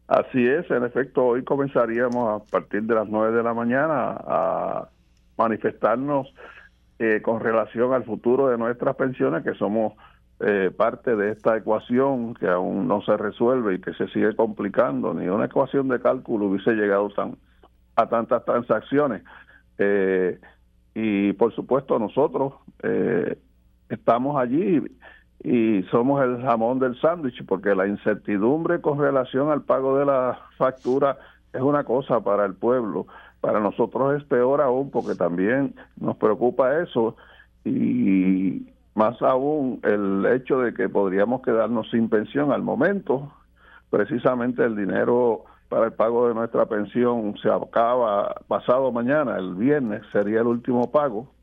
Así es, en efecto, hoy comenzaríamos a partir de las 9 de la mañana a manifestarnos con relación al futuro de nuestras pensiones, que somos parte de esta ecuación que aún no se resuelve y que se sigue complicando. Ni una ecuación de cálculo hubiese llegado a tantas transacciones. Eh, y por supuesto nosotros estamos allí y somos el jamón del sándwich, porque la incertidumbre con relación al pago de la factura es una cosa para el pueblo. Para nosotros es peor aún, porque también nos preocupa eso, y más aún el hecho de que podríamos quedarnos sin pensión al momento. Precisamente el dinero para el pago de nuestra pensión se acaba pasado mañana, el viernes sería el último pago,